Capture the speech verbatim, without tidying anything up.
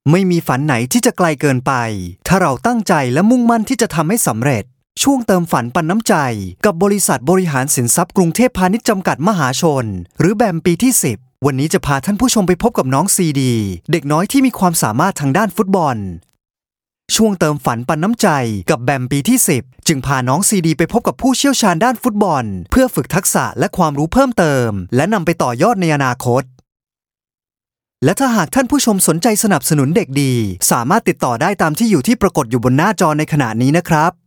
ไม่มีฝันไหนที่จะไกลเกินไปถ้าเราตั้งใจและมุ่งมั่นที่จะทำให้สำเร็จช่วงเติมฝันปันน้ำใจกับบริษัทบริหารสินทรัพย์กรุงเทพพาณิชย์จำกัดมหาชนหรือแบมปีที่สิบวันนี้จะพาท่านผู้ชมไปพบกับน้องซีดีเด็กน้อยที่มีความสามารถทางด้านฟุตบอลช่วงเติมฝันปันน้ำใจกับแบมปีที่สิบจึงพาน้องซีดีไปพบกับผู้เชี่ยวชาญด้านฟุตบอลเพื่อฝึกทักษะและความรู้เพิ่มเติมและนำไปต่อยอดในอนาคตและถ้าหากท่านผู้ชมสนใจสนับสนุนเด็กดีสามารถติดต่อได้ตามที่อยู่ที่ปรากฏอยู่บนหน้าจอในขณะนี้นะครับ